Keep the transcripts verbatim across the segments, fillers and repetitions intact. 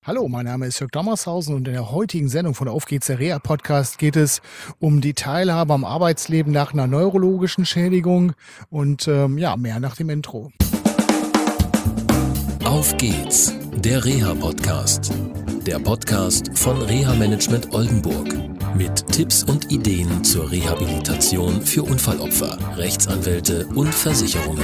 Hallo, mein Name ist Jörg Dommershausen und in der heutigen Sendung von Auf geht's, der Reha-Podcast, geht es um die Teilhabe am Arbeitsleben nach einer neurologischen Schädigung und ähm, ja, mehr nach dem Intro. Auf geht's, der Reha-Podcast. Der Podcast von Reha-Management Oldenburg. Mit Tipps und Ideen zur Rehabilitation für Unfallopfer, Rechtsanwälte und Versicherungen.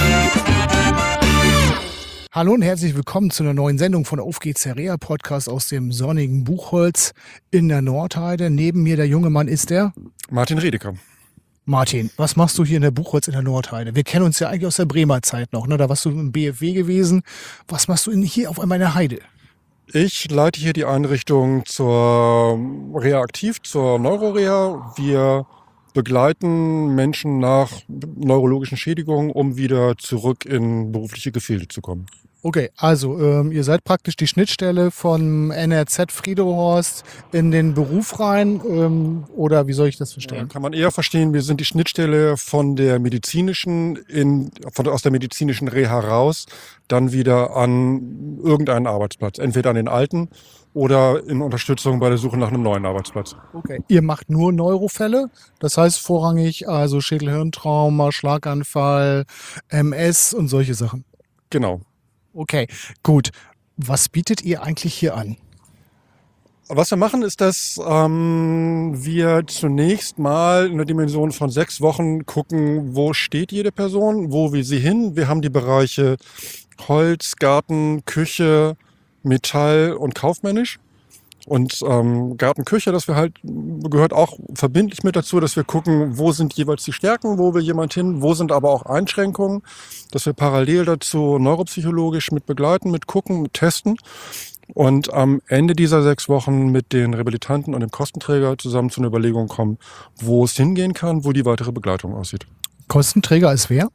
Hallo und herzlich willkommen zu einer neuen Sendung von Auf geht's, der Reha-Podcast aus dem sonnigen Buchholz in der Nordheide. Neben mir der junge Mann ist der Martin Redeker. Martin, was machst du hier in der Buchholz in der Nordheide? Wir kennen uns ja eigentlich aus der Bremer Zeit noch, ne? Da warst du im B F W gewesen. Was machst du in, hier auf einmal in der Heide? Ich leite hier die Einrichtung zur Reha aktiv, zur Neuroreha. Wir begleiten Menschen nach neurologischen Schädigungen, um wieder zurück in berufliche Gefilde zu kommen. Okay, also ähm, ihr seid praktisch die Schnittstelle von N R Z Friedehorst in den Beruf rein, ähm, oder wie soll ich das verstehen? Kann man eher verstehen, wir sind die Schnittstelle von der medizinischen, in, von, aus der medizinischen Reha raus, dann wieder an irgendeinen Arbeitsplatz, entweder an den alten oder in Unterstützung bei der Suche nach einem neuen Arbeitsplatz. Okay. Ihr macht nur Neurofälle, das heißt vorrangig also Schädel-Hirntrauma, Schlaganfall, M S und solche Sachen. Genau. Okay, gut. Was bietet ihr eigentlich hier an? Was wir machen, ist, dass ähm, wir zunächst mal in der Dimension von sechs Wochen gucken, wo steht jede Person, wo will sie hin. Wir haben die Bereiche Holz, Garten, Küche, Metall und kaufmännisch. Und ähm, Garten, Küche, das wir halt, gehört auch verbindlich mit dazu, dass wir gucken, wo sind jeweils die Stärken, wo will jemand hin, wo sind aber auch Einschränkungen, dass wir parallel dazu neuropsychologisch mit begleiten, mit gucken, mit testen und am Ende dieser sechs Wochen mit den Rehabilitanten und dem Kostenträger zusammen zu einer Überlegung kommen, wo es hingehen kann, wo die weitere Begleitung aussieht. Kostenträger ist wer?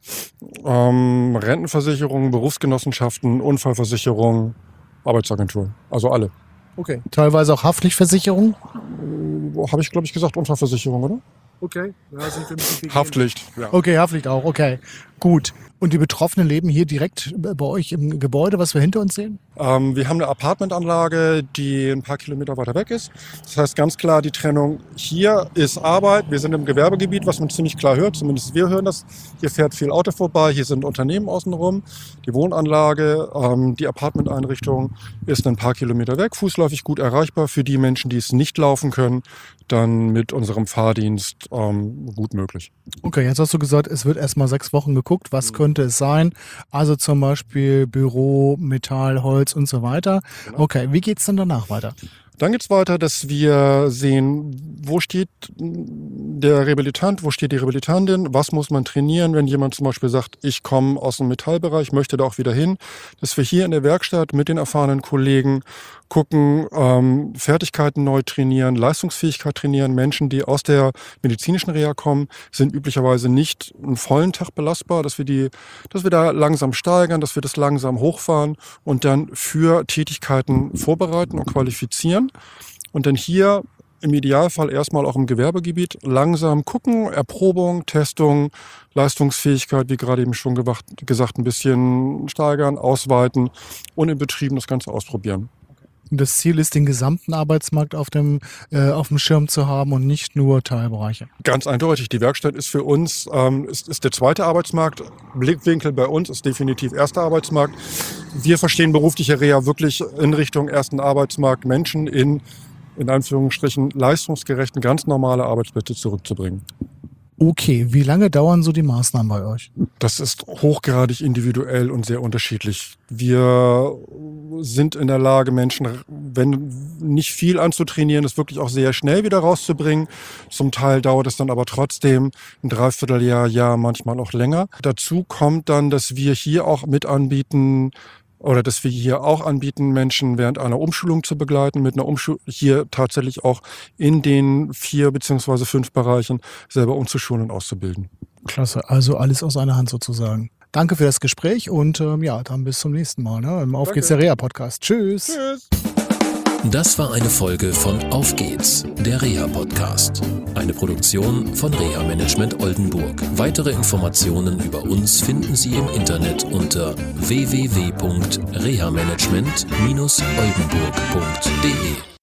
Ähm, Rentenversicherung, Berufsgenossenschaften, Unfallversicherung, Arbeitsagentur, also alle. Okay. Teilweise auch Haftpflichtversicherung? Habe ich, glaube ich, gesagt, Unfallversicherung, oder? Okay. Ja, sind wir ein bisschen Haftpflicht, ja. Okay, Haftpflicht auch, okay. Gut. Und die Betroffenen leben hier direkt bei euch im Gebäude, was wir hinter uns sehen? Ähm, wir haben eine Apartmentanlage, die ein paar Kilometer weiter weg ist. Das heißt ganz klar die Trennung, hier ist Arbeit, wir sind im Gewerbegebiet, was man ziemlich klar hört, zumindest wir hören das. Hier fährt viel Auto vorbei, hier sind Unternehmen außenrum. Die Wohnanlage, ähm, die Apartmenteinrichtung ist ein paar Kilometer weg, fußläufig gut erreichbar. Für die Menschen, die es nicht laufen können, dann mit unserem Fahrdienst ähm, gut möglich. Okay, jetzt hast du gesagt, es wird erstmal sechs Wochen geguckt, was könnte es sein? Also zum Beispiel Büro, Metall, Holz und so weiter. Genau. Okay, wie geht's dann danach weiter? Dann geht's weiter, dass wir sehen, wo steht der Rehabilitant, wo steht die Rehabilitantin, was muss man trainieren, wenn jemand zum Beispiel sagt, ich komme aus dem Metallbereich, möchte da auch wieder hin, dass wir hier in der Werkstatt mit den erfahrenen Kollegen gucken, ähm, Fertigkeiten neu trainieren, Leistungsfähigkeit trainieren. Menschen, die aus der medizinischen Reha kommen, sind üblicherweise nicht einen vollen Tag belastbar, dass wir die, dass wir da langsam steigern, dass wir das langsam hochfahren und dann für Tätigkeiten vorbereiten und qualifizieren. Und dann hier im Idealfall erstmal auch im Gewerbegebiet langsam gucken, Erprobung, Testung, Leistungsfähigkeit, wie gerade eben schon gesagt, ein bisschen steigern, ausweiten und im Betrieben das Ganze ausprobieren. Und das Ziel ist, den gesamten Arbeitsmarkt auf dem, äh, auf dem Schirm zu haben und nicht nur Teilbereiche. Ganz eindeutig, die Werkstatt ist für uns, ähm, ist, ist der zweite Arbeitsmarkt. Blickwinkel bei uns ist definitiv erster Arbeitsmarkt. Wir verstehen berufliche Reha wirklich in Richtung ersten Arbeitsmarkt, Menschen in, in Anführungsstrichen, leistungsgerechten, ganz normale Arbeitsplätze zurückzubringen. Okay, wie lange dauern so die Maßnahmen bei euch? Das ist hochgradig individuell und sehr unterschiedlich. Wir sind in der Lage, Menschen, wenn nicht viel anzutrainieren, es wirklich auch sehr schnell wieder rauszubringen. Zum Teil dauert es dann aber trotzdem ein Dreivierteljahr, Jahr, manchmal auch länger. Dazu kommt dann, dass wir hier auch mit anbieten, oder dass wir hier auch anbieten, Menschen während einer Umschulung zu begleiten, mit einer Umschulung hier tatsächlich auch in den vier beziehungsweise fünf Bereichen selber umzuschulen und auszubilden. Klasse, also alles aus einer Hand sozusagen. Danke für das Gespräch und ähm, ja, dann bis zum nächsten Mal, ne? Im Auf geht's, der Reha-Podcast. Tschüss. Tschüss. Das war eine Folge von Auf geht's, der Reha-Podcast. Eine Produktion von Reha Management Oldenburg. Weitere Informationen über uns finden Sie im Internet unter w w w punkt reha management oldenburg punkt de.